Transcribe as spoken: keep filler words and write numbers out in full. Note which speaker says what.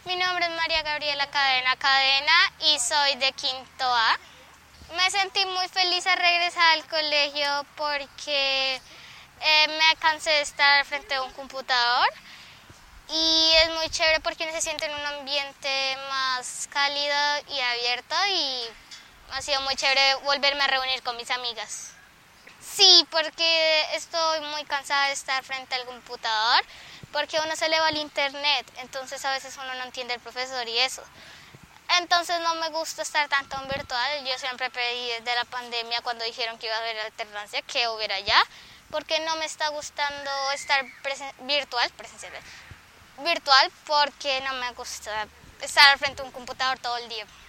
Speaker 1: Mi nombre es María Gabriela Cadena Cadena y soy de quinto A. Me sentí muy feliz al regresar al colegio porque eh, me cansé de estar frente a un computador y es muy chévere porque uno se siente en un ambiente más cálido y abierto y ha sido muy chévere volverme a reunir con mis amigas. Sí, porque estoy muy cansada de estar frente al computador, porque uno se le va al internet, entonces a veces uno no entiende al profesor y eso. Entonces no me gusta estar tanto en virtual. Yo siempre pedí desde la pandemia, cuando dijeron que iba a haber alternancia, que hubiera ya, porque no me está gustando estar presen virtual, presencial, virtual, porque no me gusta estar frente a un computador todo el día.